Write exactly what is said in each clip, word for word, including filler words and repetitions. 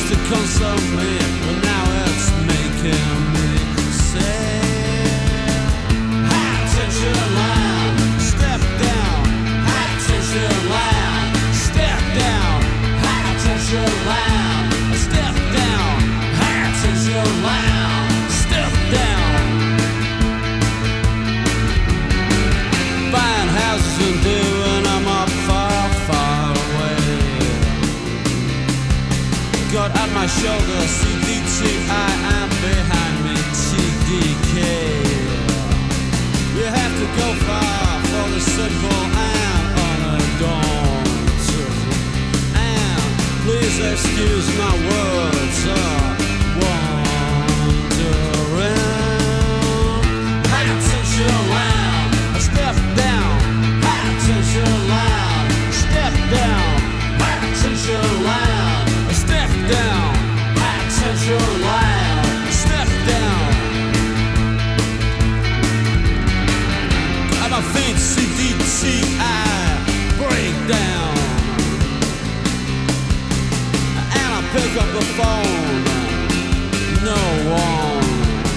used to console me, but now it's making me sad. High tension line, step down. High tension line, step down. High tension line, step down. High tension line, step down. Buying houses and doing them up far, far away. Got at my shoulder C D T I and behind me T D K. You have to go far for the simple and unadorned. And please excuse my words of wandering. High tension line, step down. High tension line, step down. High tension line, step down. High tension line, step down. At my feet, C D T I break down. And I pick up the phone, no one.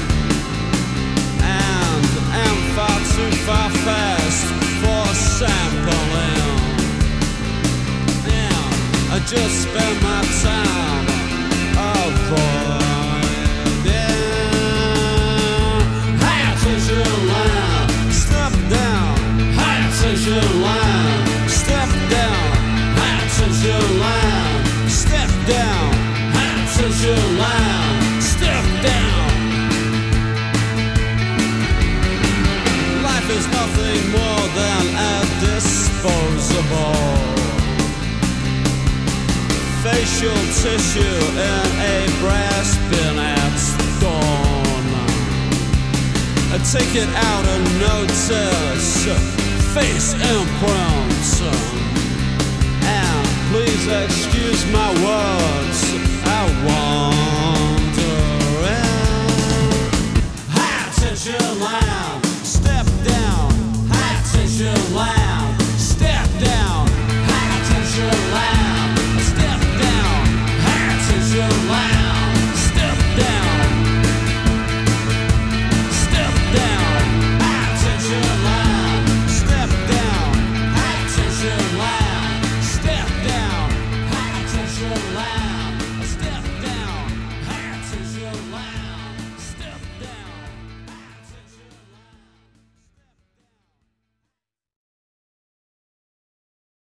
And I'm far too far fast for sampling. And I just spend my time avoiding. High tension line, step down. High tension line, step down. High tension line, step down. High tension line, step down. Life is nothing more than a disposable facial tissue in a brass bin at dawn. Take it out and notice face imprints. And please excuse my words, I want